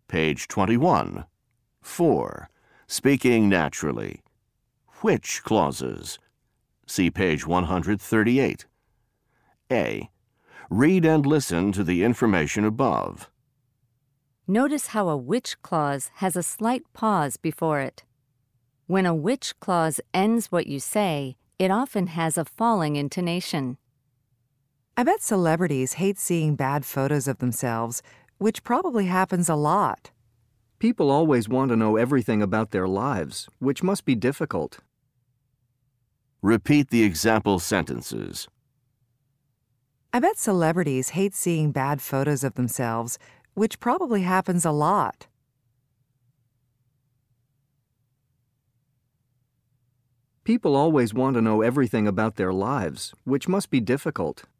Page 21. 4. Speaking naturally. Which clauses? See page 138. A. Read and listen to the information above. Notice how a which clause has a slight pause before it. When a which clause ends what you say, it often has a falling intonation. I bet celebrities hate seeing bad photos of themselves, which probably happens a lot. People always want to know everything about their lives, which must be difficult. Repeat the example sentences. I bet celebrities hate seeing bad photos of themselves, which probably happens a lot. People always want to know everything about their lives, which must be difficult.